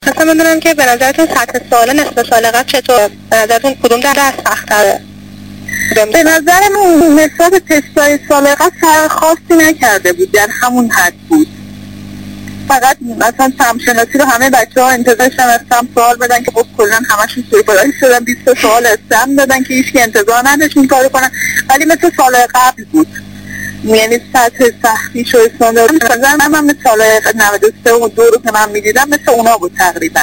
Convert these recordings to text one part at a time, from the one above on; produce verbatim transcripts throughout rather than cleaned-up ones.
خواستم بدونم که به نظرتون سطح سوال نصف سال قبل چطور؟ به نظرتون کدوم درس سخت‌تره؟ به نظرم نسبت تستای سال قبل فرق خاصی نکرده بود، در همون حد بود. فقط مثلا سمشناسی رو همه بچه ها انتظارشن از سم سوال بدن که خب کلن همشون سویپرایی شدن، بیست سوال از سم دادن که هیچ که انتظار نداشت این کارو کنن، ولی مثل سال قبل بود. یعنی سطح سختیش و استاندارد مثلا من هم مثل سال نود و سه و دو رو که من میدیدم مثل اونا بود تقریبا.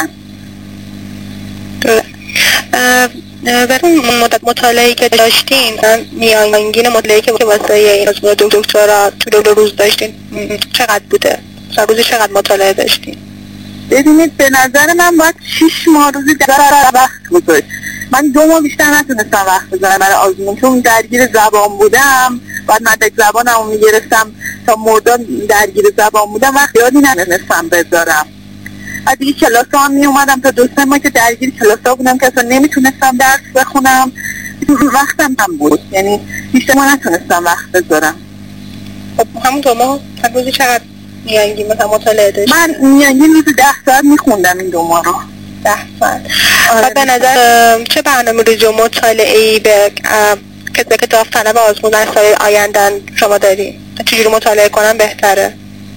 برای مدت مطالعه‌ای که داشتین، میانگین مطالعه‌ای که واسه این از دکترا تو دو روز داشتین چقدر بوده؟ روزی چقدر مطالعه داشتین؟ ببینید به نظر من باید شیش ماه روزی در وقت گذاشت. من دو ماه بیشتر نتونستم وقت بذارم برای آزمون، چون درگیر زبان بودم، بعد مدرک زبانم رو میگرفتم تا مرداد درگیر زبان بودم، وقت یادی نتونستم بذارم. بعد دیگه کلاس ها هم می اومدم تا دو سه ماه که درگیر کلاس ها بودم که اصلا نمیتونستم درس بخونم، وقتم هم بود، یعنی بیشتر ما نتونستم وقت بذارم. خب همون دو ماه روزی چقدر میانگین مثلا مطالعه داشت؟ من میانگین روزی ده ساعت میخوندم این دو ماه رو. ده ساعت. آره. به نظر چه برنامه ریزی و مطالعه‌ای به کسی که داوطلب آزمون در سال آیندن شما داری؟ چجوری مطالعه کنم بهتره؟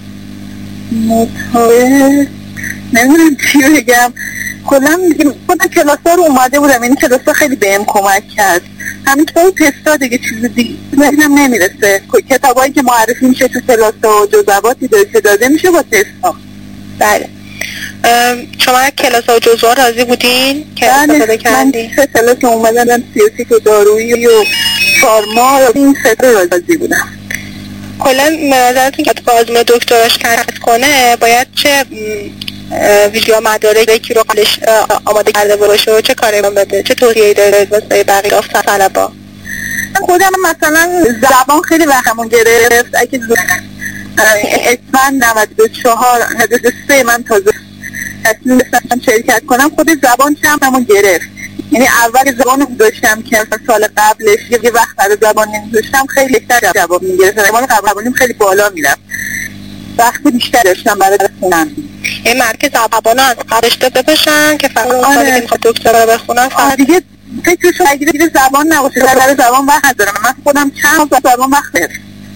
مطالعه نمیدونم چی بگم، کلا خود کلاس ها رو اومده بودم، این کلاس ها خیلی بهم کمک کرد، همینطور تستا دیگه چیز دیگه بگم نمیرسه. کتابایی که معرفی میشه تو کلاس ها و جزواتی که داده میشه با تستا. بله. شما کلاس ها و جزوه راضی بودین؟ بله، من سه کلاس اومدن سیاسی و دارویی و فارما و این سه تا راضی بودم. کلا نظرتون که با آزمون دکتراش کسب کنه باید چه ویدیو مدارکی رو قبلش آماده کرده باشه و چه کاری رو بده؟ چه توصیه‌ای دارید واسه بقیه داوطلبا؟ خودم مثلا زبان خیلی وقتمون گرفت، اگه اسفند نود و چهار نود و سه من تازه تصمیم داشتم شرکت کنم، خود زبان چندمون گرفت. یعنی اول زبان داشتم که سال قبلش یه وقت برای زبان نمی‌داشتم خیلی بیشتر جواب می‌گرفتم، زبان قبولیم خیلی بالا میرفت، وقت بیشتر داشتم برای خوندن. این مرکز زبان از قبلش داده باشن که فقط اون سالی که میخواد دکترا رو بخونن فقط دیگه فکرشو اگه زبان نباشه برای زبان وقت ندارم. من خودم چند زبان وقت دارم.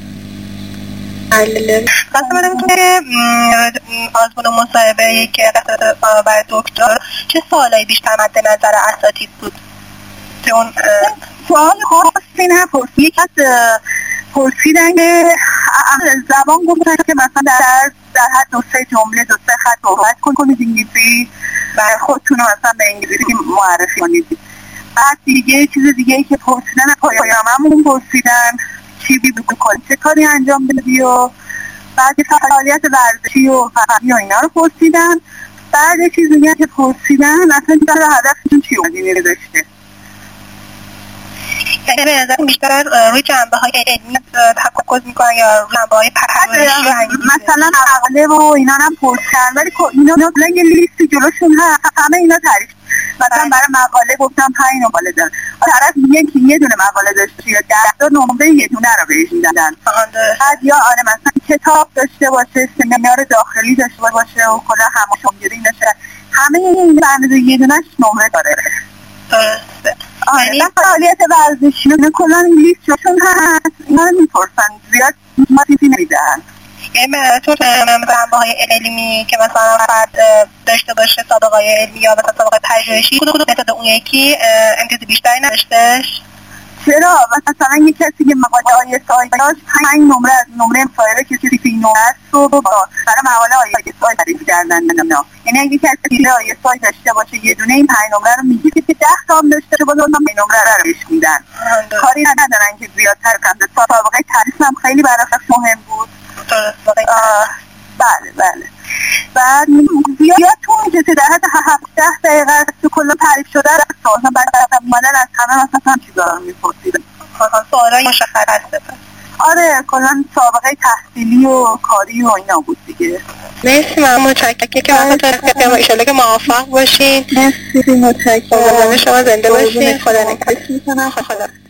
بله. خواستم بدم که آزمون مصاحبه که برای دکتر چه سوالایی بیشتر مد نظر اساتید بود؟ اون سوال خاصی نپرسید، یک از پرسیدن که زبان گفتن که مثلا در در حد دو سه جمله دو سه خط صحبت کنید انگلیسی و خودتون رو مثلا به انگلیسی معرفی کنید. بعد دیگه چیز دیگه ای که پرسیدن پایان‌نامه‌مون پرسیدن چی بود کنی، چه کاری انجام بدی، و بعد فعالیت ورزشی و فهمی و اینا رو پرسیدن. بعد چیز دیگه که پرسیدن اصلا در هدفتون چی بودی داشته. یعنی به نظر بیشتر روی جنبه های علمی تمرکز میکنن یا جنبه های پژوهشی و انگیزه؟ مثلا مقاله و اینا هم پرسیدن، ولی اینا یه لیستی جلوشون هست، همه اینا تعریف. مثلا برای مقاله گفتم پنج مقاله دارن، طرف میگه که یه دونه مقاله داشته یا ده تا نمره یه دونه رو بهش میدن. بعد یا آره مثلا کتاب داشته باشه، سمینار داخلی داشته باشه و کلا هماهنگی نشه، همه این برنامه یه دونهش نمره داره. درسته. آره فعالیت ورزشی نه کلا لیست چون هست اینا رو میپرسن، زیاد ماتی نمیدن. یعنی من تو جنبه های علمی که مثلا فرد داشته باشه سابقه های علمی یا مثلا سابقه پژوهشی کدوم کدوم نسبت اون یکی امتیاز بیشتری نداشتش؟ چرا؟ مثلا یک کسی که مقاله آی اس آی داشت پنج نمره از نمره مصاحبه کسی که نمره است رو برای مقاله آی اس آی تعریف کردن. یعنی اگه کسی آی اس آی داشته باشه یه دونه این پنج نمره رو میگیره، که ده تا هم داشته باشه اون پنج نمره رو بهش میدن. کاری ندارن که زیادتر کنه. سابقه تدریس هم خیلی براش مهم بود. بله بله. بعد زیاد تو میشه در حد هفته دقیقه تو کلا تعریف شده است. مثلا بعد از اومدن از همه مثلا هم چیزا رو میپرسیدن. سوالای مشخص هست. آره کلا سابقه تحصیلی و کاری و اینا بود دیگه. مرسی، من متشکرم که وقت اختیار ان شاءالله که موفق باشین. مرسی، متشکرم. شما زنده باشین. خدا نگهدار. خدا